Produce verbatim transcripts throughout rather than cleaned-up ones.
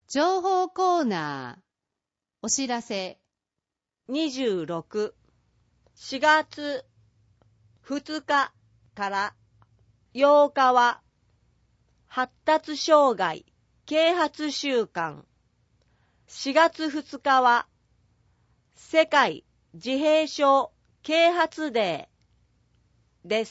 情報コーナー、お知らせ。 にじゅうろく、しがつふつかからようかは、発達障害啓発週間。しがつふつかは、世界自閉症啓発デーです。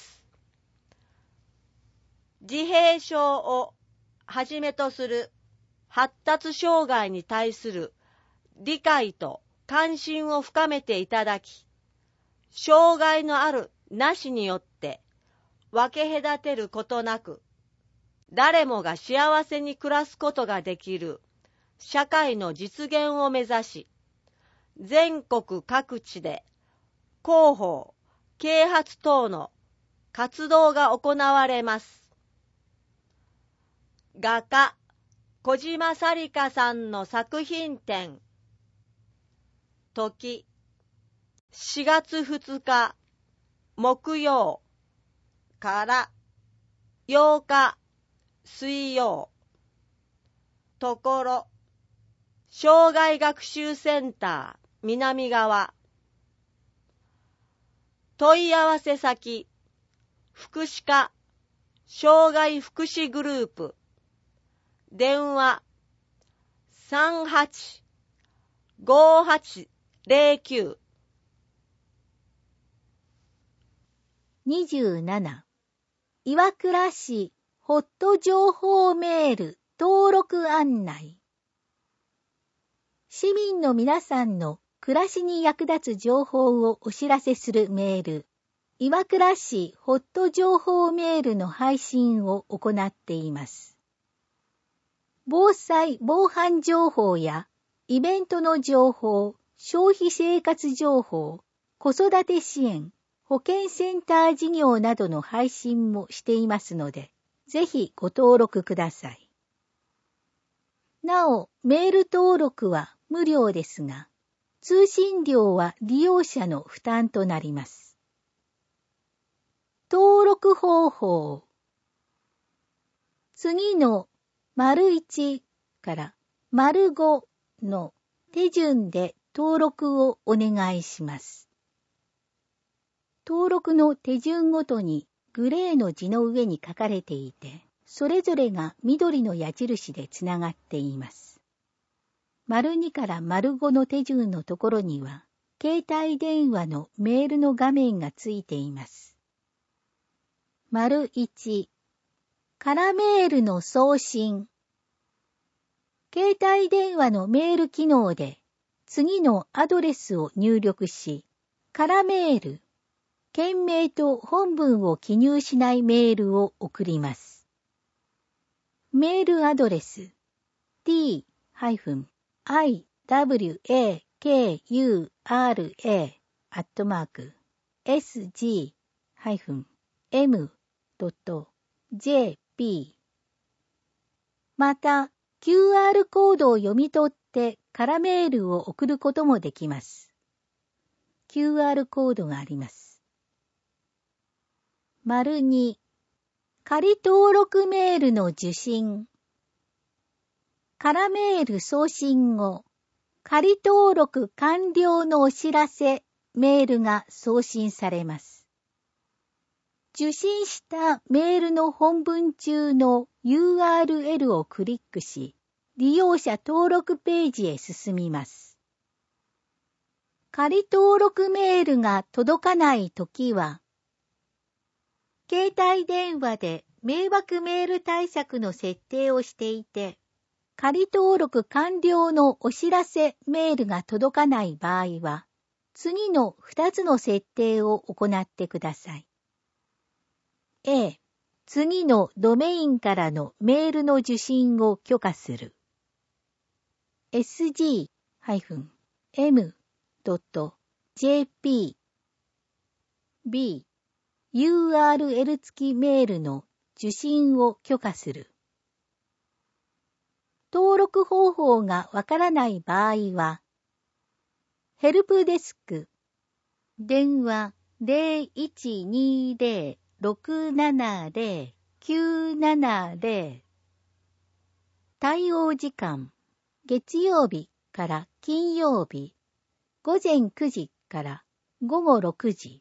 自閉症をはじめとする発達障害に対する理解と関心を深めていただき、障害のあるなしによって分け隔てることなく、誰もが幸せに暮らすことができる社会の実現を目指し、全国各地で広報、啓発等の活動が行われます。画家小島さりかさんの作品展。時しがつふつか木曜からようか水曜。ところ障害学習センター南側。問い合わせ先福祉課障害福祉グループ。電話 さんはちごはちゼロきゅう。 にじゅうなな、岩倉市ホット情報メール登録案内。市民の皆さんの暮らしに役立つ情報をお知らせするメール、岩倉市ホット情報メールの配信を行っています。防災・防犯情報やイベントの情報、消費生活情報、子育て支援、保健センター事業などの配信もしていますので、ぜひご登録ください。なお、メール登録は無料ですが、通信料は利用者の負担となります。登録方法。次の丸いちから丸ごの手順で登録をお願いします。登録の手順ごとにグレーの字の上に書かれていて、それぞれが緑の矢印でつながっています。丸にから丸ごの手順のところには、携帯電話のメールの画面がついています。丸いち、空メールの送信。携帯電話のメール機能で次のアドレスを入力し、空メール、件名と本文を記入しないメールを送ります。メールアドレス ティー アイ ダブリュー エー ケー ユー アール エー アットマーク エス ジー エム ドット ジェーピー また キューアール コードを読み取って空メールを送ることもできます。キューアール コードがあります。丸に、仮登録メールの受信。空メール送信後、仮登録完了のお知らせ、メールが送信されます。受信したメールの本文中の ユーアールエル をクリックし、利用者登録ページへ進みます。仮登録メールが届かないときは、携帯電話で迷惑メール対策の設定をしていて、仮登録完了のお知らせメールが届かない場合は、次のふたつの設定を行ってください。A、次のドメインからのメールの受信を許可する。エスジー エム ドット ジェーピー B、ユーアールエル 付きメールの受信を許可する。登録方法がわからない場合は、ヘルプデスク、電話 ゼロいちにゼロ ろくななゼロ きゅうななゼロ、対応時間月曜日から金曜日、ごぜんくじからごごろくじ。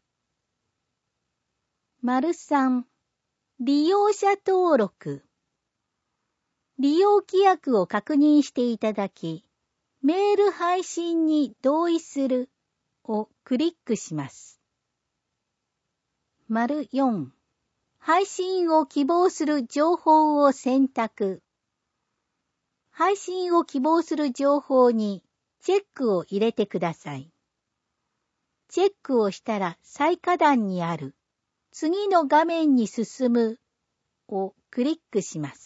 丸さん、利用者登録。利用規約を確認していただき、メール配信に同意するをクリックします。丸よん、配信を希望する情報を選択。配信を希望する情報にチェックを入れてください。チェックをしたら最下段にある次の画面に進むをクリックします。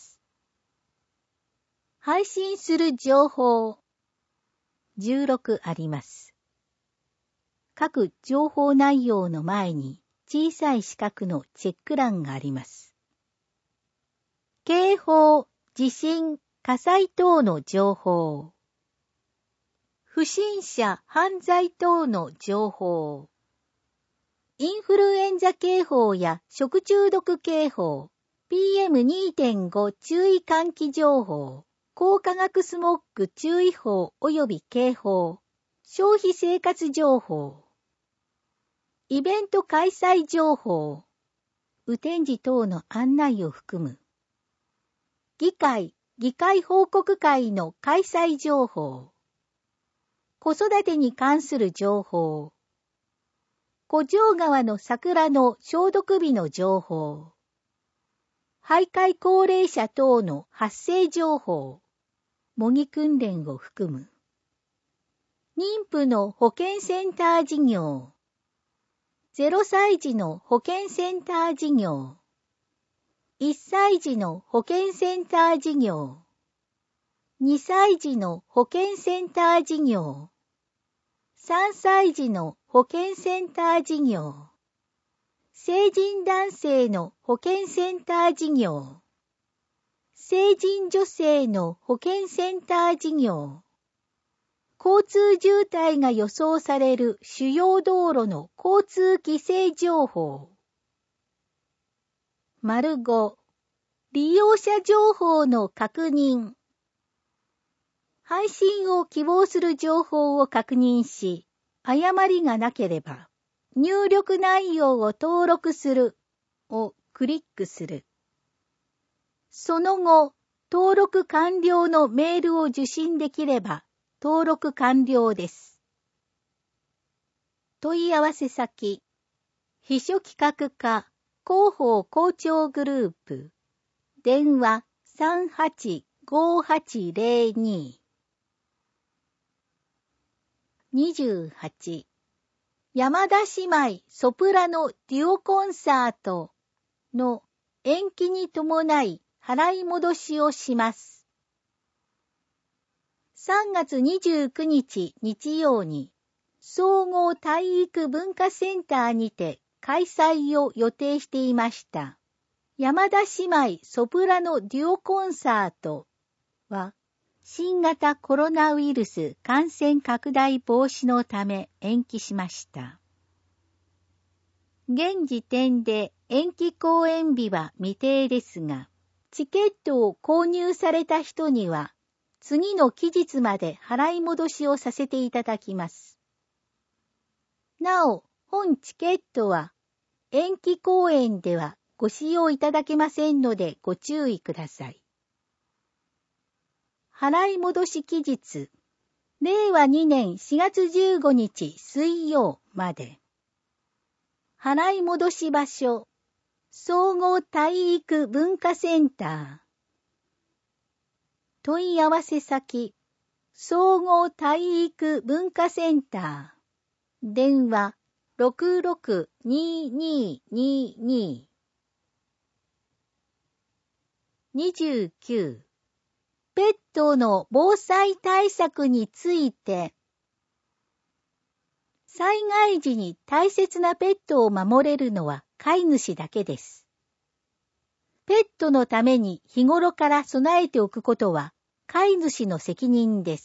配信する情報じゅうろくあります。各情報内容の前に小さい四角のチェック欄があります。警報、地震、火災等の情報。不審者、犯罪等の情報。インフルエンザ警報や食中毒警報、ピーエムにてんご 注意喚起情報、高化学スモッグ注意報及び警報、消費生活情報、イベント開催情報、雨天時等の案内を含む、議会、議会報告会の開催情報、子育てに関する情報、五条川の桜の消毒日の情報、徘徊高齢者等の発生情報、模擬訓練を含む、妊婦の保健センター事業、ゼロさい児の保健センター事業、いっさい児の保健センター事業、にさい児の保健センター事業、さんさい児の保健センター事業、成人男性の保健センター事業、成人女性の保健センター事業、交通渋滞が予想される主要道路の交通規制情報。丸ご、利用者情報の確認。配信を希望する情報を確認し、誤りがなければ、入力内容を登録するをクリックする。その後、登録完了のメールを受信できれば、登録完了です。問い合わせ先、秘書企画課、広報校長グループ、電話 さんはちごはちゼロに。にじゅうはち、山田姉妹ソプラノデュオコンサートの延期に伴い払い戻しをします。さんがつにじゅうくにち日曜に総合体育文化センターにて開催を予定していました。山田姉妹ソプラノデュオコンサートは新型コロナウイルス感染拡大防止のため延期しました。現時点で延期公演日は未定ですが、チケットを購入された人には次の期日まで払い戻しをさせていただきます。なお、本チケットは延期公演ではご使用いただけませんのでご注意ください。払い戻し期日、れいわにねんしがつじゅうごにち水曜まで。払い戻し場所、総合体育文化センター。問い合わせ先、総合体育文化センター。電話 ろくろくにーにーにーにー。にじゅうきゅう、ペットの防災対策について。災害時に大切なペットを守れるのは飼い主だけです。ペットのために日頃から備えておくことは飼い主の責任です。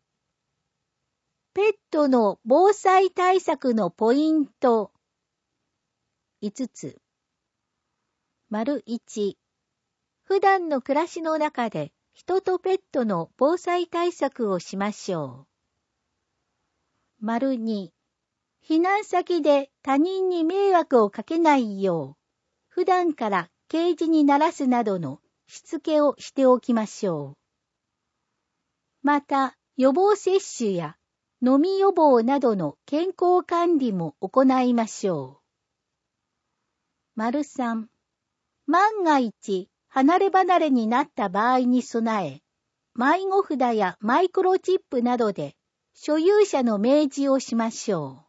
ペットの防災対策のポイント。いつつ。丸いち、普段の暮らしの中で人とペットの防災対策をしましょう。丸に、避難先で他人に迷惑をかけないよう、普段からケージに鳴らすなどのしつけをしておきましょう。また、予防接種や飲み予防などの健康管理も行いましょう。丸さん、万が一離れ離れになった場合に備え、迷子札やマイクロチップなどで所有者の明示をしましょう。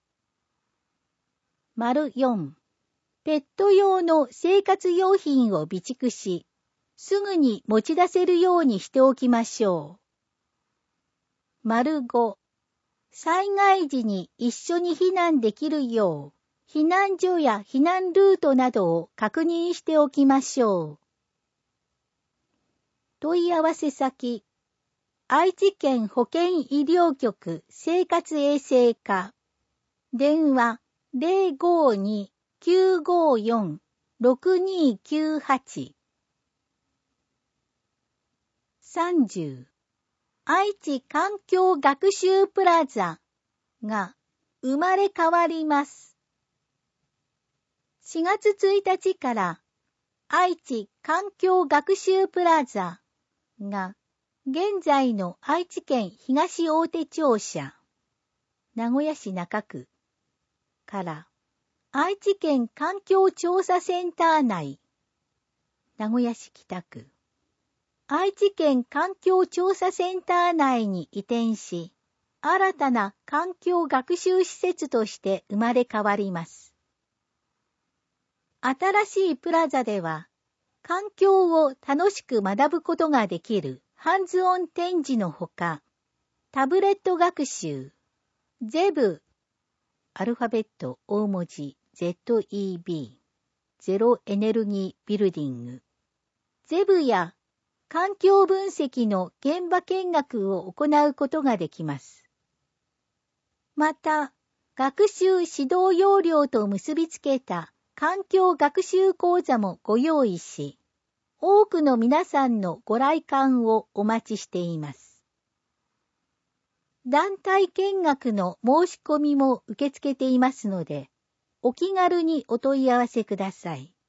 丸よん、ペット用の生活用品を備蓄し、すぐに持ち出せるようにしておきましょう。丸ご、災害時に一緒に避難できるよう、避難所や避難ルートなどを確認しておきましょう。問い合わせ先、愛知県保健医療局生活衛生課、電話 ゼロごに きゅうごよん ろくにきゅうはち。さんじゅう、愛知環境学習プラザが生まれ変わります。しがつついたちから愛知環境学習プラザが現在の愛知県東大手庁舎、名古屋市中区から愛知県環境調査センター内、名古屋市北区、愛知県環境調査センター内に移転し、新たな環境学習施設として生まれ変わります。新しいプラザでは、環境を楽しく学ぶことができるハンズオン展示のほか、タブレット学習、ゼブ、アルファベット大文字 ゼットイービー、ゼロエネルギービルディング、ゼブや環境分析の現場見学を行うことができます。また、学習指導要領と結びつけた環境学習講座もご用意し、多くの皆さんのご来館をお待ちしています。団体見学の申し込みも受け付けていますので、お気軽にお問い合わせください。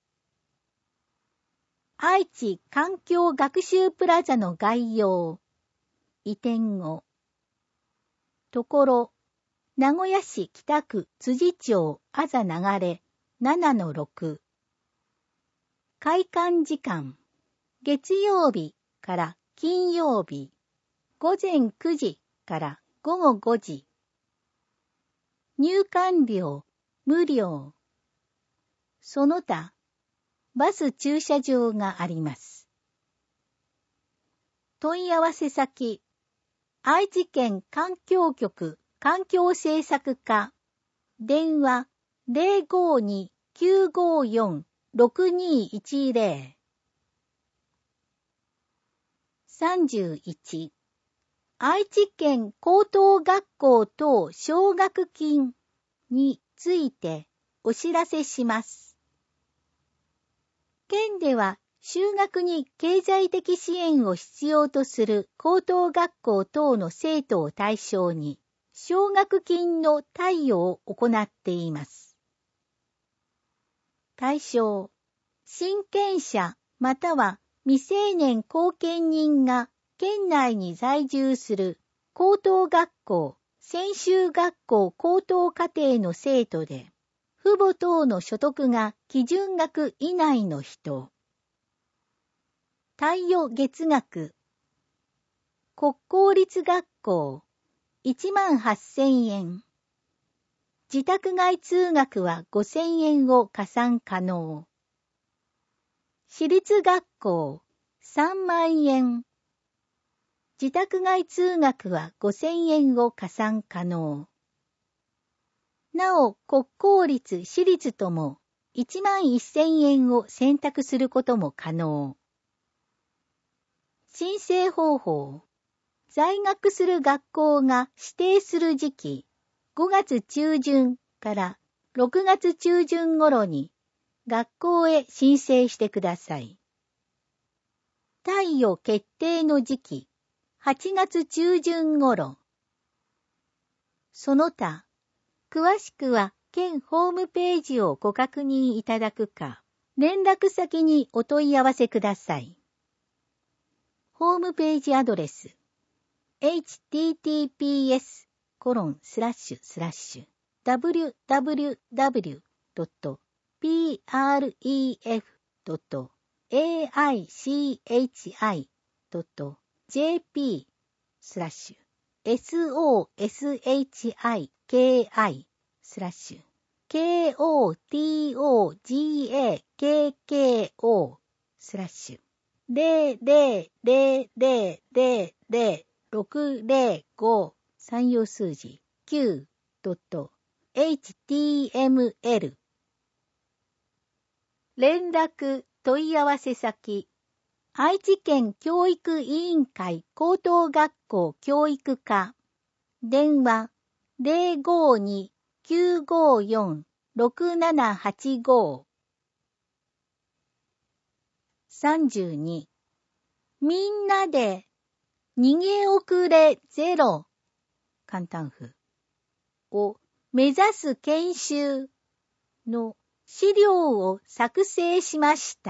愛知環境学習プラザの概要。移転後。ところ、名古屋市北区辻町あざ流れ ななのろく。開館時間。月曜日から金曜日。午前くじから午後ごじ。入館料無料。その他、バス駐車場があります。問い合わせ先、愛知県環境局環境政策課、電話 ゼロごに きゅうごよん ろくにいちゼロ。さんじゅういち、愛知県高等学校等奨学金についてお知らせします。県では就学に経済的支援を必要とする高等学校等の生徒を対象に奨学金の貸与を行っています。対象、親権者または未成年後見人が県内に在住する高等学校、専修学校高等課程の生徒で、父母等の所得が基準額以内の人。貸与月額。国公立学校いちまんはっせんえん。自宅外通学はごせんえんを加算可能。私立学校さんまんえん。自宅外通学はごせんえんを加算可能。なお、国公立、私立ともいちまんせんえんを選択することも可能。申請方法。在学する学校が指定する時期、ごがつちゅうじゅんからろくがつちゅうじゅん頃に学校へ申請してください。 貸与決定の時期、はちがつ中旬頃。その他、詳しくは県ホームページをご確認いただくか、連絡先にお問い合わせください。ホームページアドレス エイチティーティーピーエスコロンスラッシュスラッシュダブリュダブリュダブリュドットピーアールイーエフドットエーアイシーエイチアイドットジェーピースラッシュエスオーエスエイチアイケーアイスラッシュケーオーティーオージーエーケーケーオースラッシュゼロゼロゼロゼロゼロゼロろくゼロごさん用数字 きゅうドットエイチティーエムエル 連絡問い合わせ先愛知県教育委員会高等学校教育課電話 ゼロごに きゅうごよん ろくななはちご さんじゅうにみんなで逃げ遅れゼロ簡単譜を目指す研修の資料を作成しました。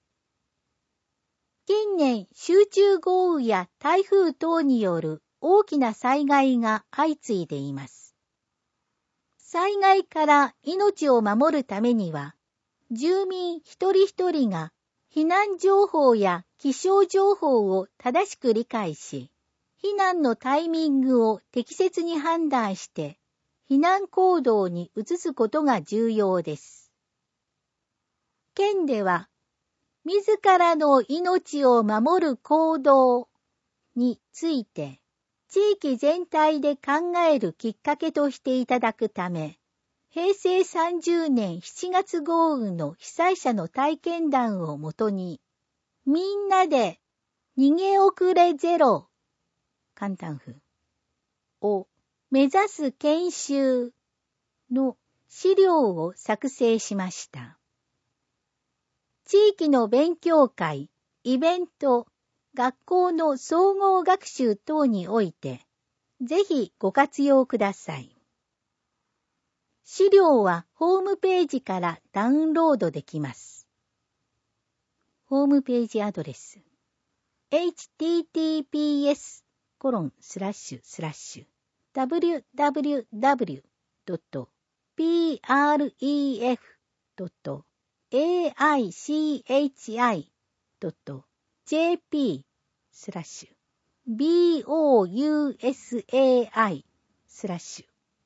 近年集中豪雨や台風等による大きな災害が相次いでいます。災害から命を守るためには、住民一人一人が避難情報や気象情報を正しく理解し、避難のタイミングを適切に判断して、避難行動に移すことが重要です。県では、自らの命を守る行動について、地域全体で考えるきっかけとしていただくため、へいせいさんじゅうねんしちがつ豪雨の被災者の体験談をもとに、みんなで逃げ遅れゼロ簡単譜を目指す研修の資料を作成しました。地域の勉強会、イベント、学校の総合学習等において、ぜひご活用ください。資料はホームページからダウンロードできます。ホームページアドレス エイチティーティーピーエスコロンスラッシュスラッシュダブリュダブリュダブリュドットピーアールイーエフドットエーアイシーエイチアイドットジェーピースラッシュビーオーユーエスエーアイスラッシュ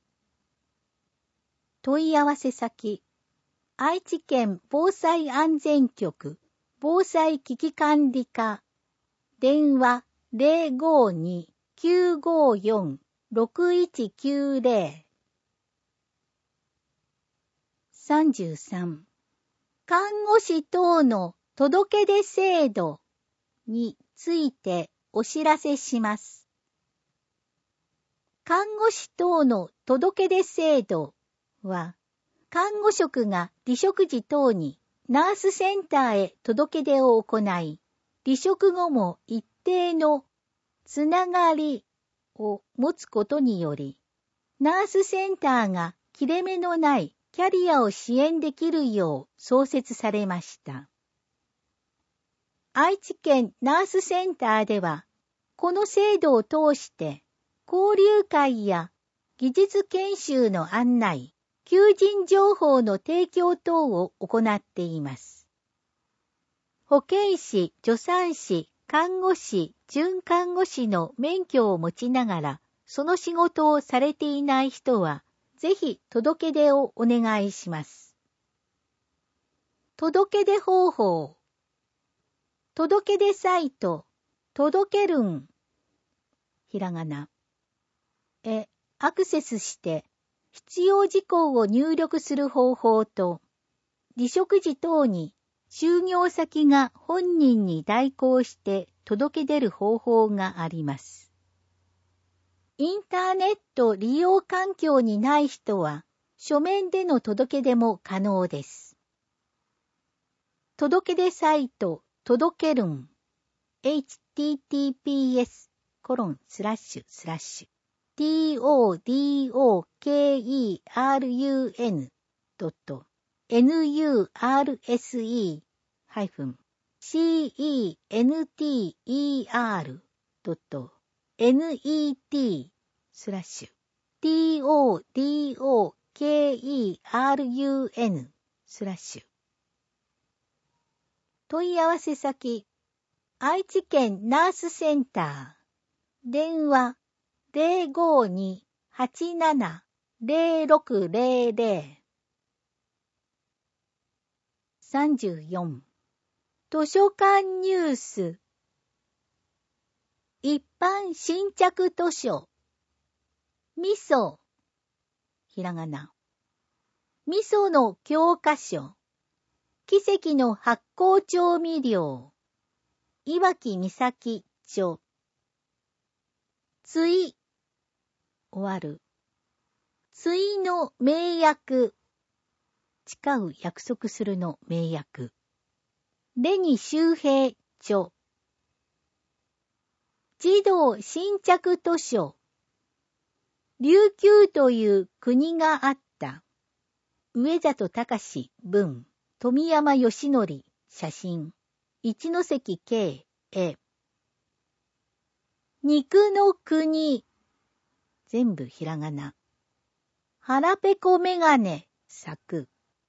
問い合わせ先愛知県防災安全局防災危機管理課電話 ゼロごに きゅうごよん ろくいちきゅうゼロ さんじゅうさん看護師等の届け出制度についてお知らせします。看護師等の届け出制度は、看護職が離職時等にナースセンターへ届け出を行い、離職後も一定のつながりを持つことにより、ナースセンターが切れ目のないキャリアを支援できるよう創設されました。愛知県ナースセンターでは、この制度を通して交流会や技術研修の案内、求人情報の提供等を行っています。保健師、助産師、看護師、准看護師の免許を持ちながら、その仕事をされていない人は、ぜひ届け出をお願いします。届け出方法。届け出サイト、届けるん。ひらがな。へアクセスして、必要事項を入力する方法と、離職時等に就業先が本人に代行して届け出る方法があります。インターネット利用環境にない人は、書面での届け出も可能です。届け出サイト、届けるんエイチティーティーピーエスコロンスラッシュスラッシュ ティーオーディーオーケーイーアールユーエヌ ドット エヌユーアールエスイー ハイフン シーイーエヌティーイーアール ドット ネット スラッシュ ティーオーディーオーケーイーアールユーエヌ スラッシュ問い合わせ先愛知県ナースセンター電話 ゼロごに はちなな ゼロろくゼロゼロ さんじゅうよん図書館ニュース一般新着図書味噌ひらがな味噌の教科書奇跡の発酵調味料岩木美咲著つい終わるついの名訳誓う約束するの名訳レニ周平著児童新着図書琉球という国があった上里隆文富山義則写真一関慶絵肉の国全部ひらがな腹ペコメガネ作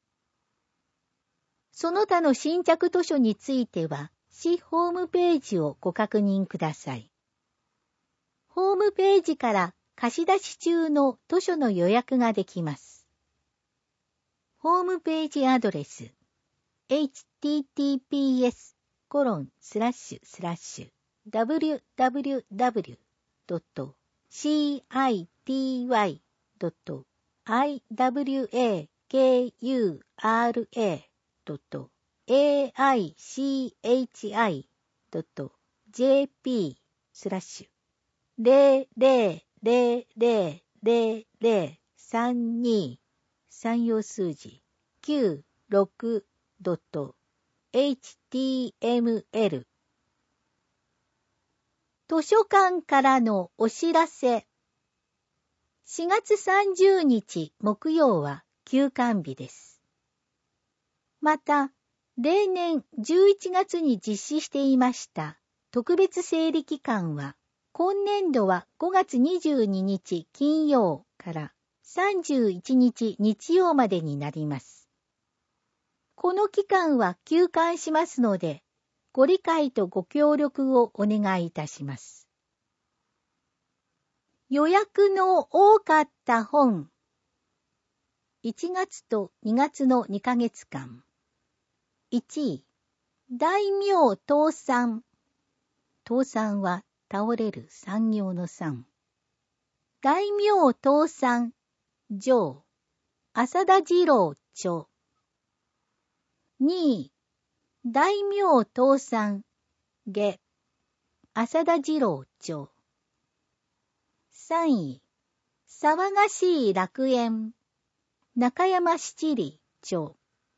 その他の新着図書については市ホームページをご確認ください。ホームページから貸し出し中の図書の予約ができます。ホームページアドレス エイチティーティーピーエスコロンスラッシュスラッシュ ダブリューダブリューダブリュードットシーアイティーワイドットアイダブリューエーケーユーアールエードットエーアイシーエイチアイドットジェーピースラッシュゼロゼロゼロゼロゼロゼロさんに三用数字きゅうろくドットエイチティーエムエル 図書館からのお知らせしがつさんじゅうにち木曜は休館日です。また、例年じゅういちがつに実施していました特別整理期間は、今年度はごがつにじゅうににち金曜からさんじゅういちにち日曜までになります。この期間は休館しますので、ご理解とご協力をお願いいたします。予約の多かった本いちがつとにがつのにかげつかんいちい大名倒産倒産は倒れる産業の産大名倒産上浅田次郎著にい大名倒産下浅田次郎著さんい騒がしい楽園中山七里著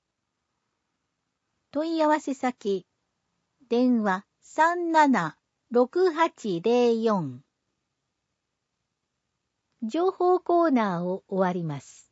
問い合わせ先電話 さんななろくはちゼロよん 情報コーナーを終わります。